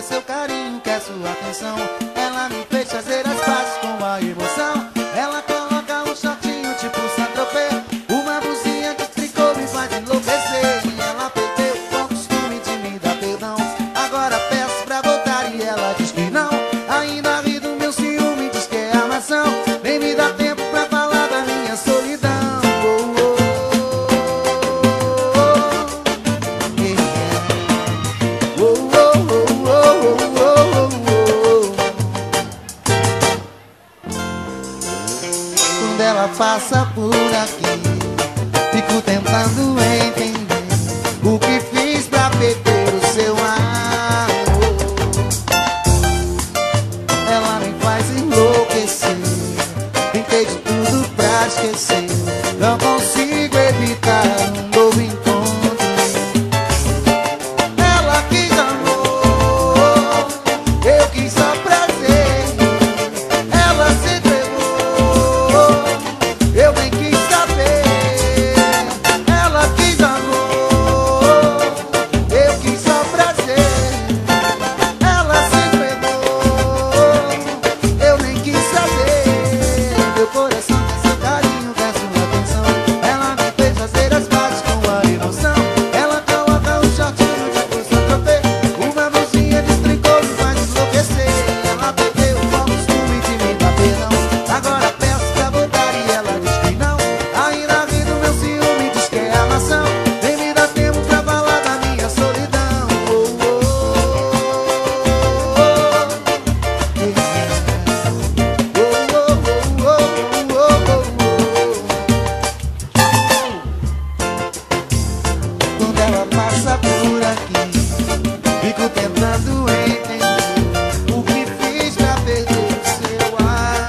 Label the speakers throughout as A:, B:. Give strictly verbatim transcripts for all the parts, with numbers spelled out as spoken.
A: seu carinho, quer sua atenção. Ela me fez fazer as pazes com a emoção. Ela coloca um shortinho tipo Saint-Tropez, uma blusinha de tricô me faz enlouquecer. E ela perdeu o costume de me dar perdão. Agora peço pra voltar e ela diz que não. Ainda ri do meu ciúme, diz que é armação. Nem me dá tempo pra falar da minha solidão. Oh, oh, oh, yeah. Oh, oh, oh, oh, oh, oh, oh. Quando ela passa por aqui, fico tentando entender o que fiz pra perder o seu amor. Ela me faz enlouquecer, tentei de tudo pra esquecer, não consigo evitar um novo encontro. Ela quis amor, eu quis só prazer. Ela se entregou, eu nem quis saber. Ela quis amor, eu quis só prazer. Ela se entregou, eu nem quis saber. Meu coração quer seu carinho, quer sua atenção. Ela me fez fazer as pazes com a emoção. Ela coloca um shortinho de Saint-Tropez, uma blusinha de tricô me faz enlouquecer. Ela perdeu o costume de me dar perdão. Agora peço pra voltar e ela diz que não. Ainda ri do meu ciúme, diz que é armação. Nem me dá tempo pra falar da minha solidão. Oh, oh, oh, yeah. Oh, oh, oh, oh, oh, oh. Quando ela passa por aqui, fico tentando entender o que fiz pra perder o seu ar.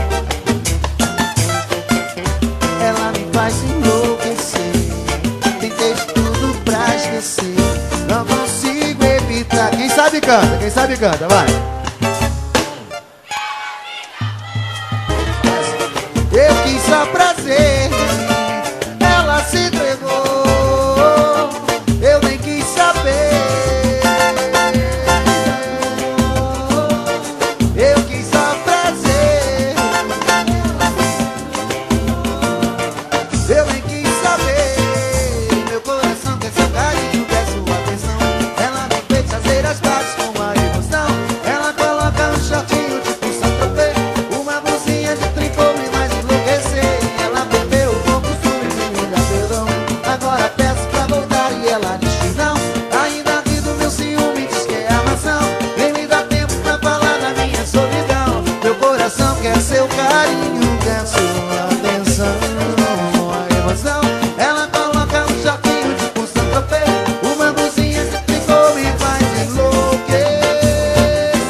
A: Ela me faz enlouquecer, tentei de tudo pra esquecer, não consigo evitar. Quem sabe canta, quem sabe canta, vai. Eu quis só prazer, ela se entregou, eu nem quis saber. Eu quis só prazer, eu nem quis saber. Meu coração quer seu carinho, quer sua atenção. Ela me fez fazer as pazes com a emoção. Ela coloca um shortinho tipo Saint-Tropez, uma blusinha de tricô me faz enlouquecer. Ela perdeu o costume de me dar perdão. Agora peço pra voltar e ela diz que não. Ainda ri do meu ciúme, diz que é armação. Nem me dá tempo pra falar da minha solidão. Meu coração quer seu carinho, quer sua atenção. A emoção, ela coloca um shortinho tipo Saint-Tropez, uma blusinha de tricô me faz enlouquecer.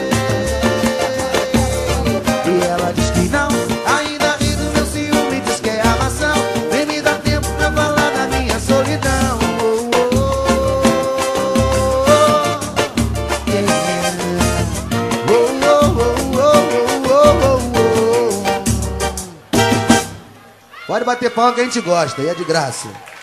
A: E ela diz que não. Ainda ri do meu ciúme, diz que é armação. Nem me dá tempo pra falar da minha solidão. Oh, oh, oh, yeah. Oh, oh, oh, oh, oh, oh, oh. Pode bater palma que a gente gosta, e é de graça.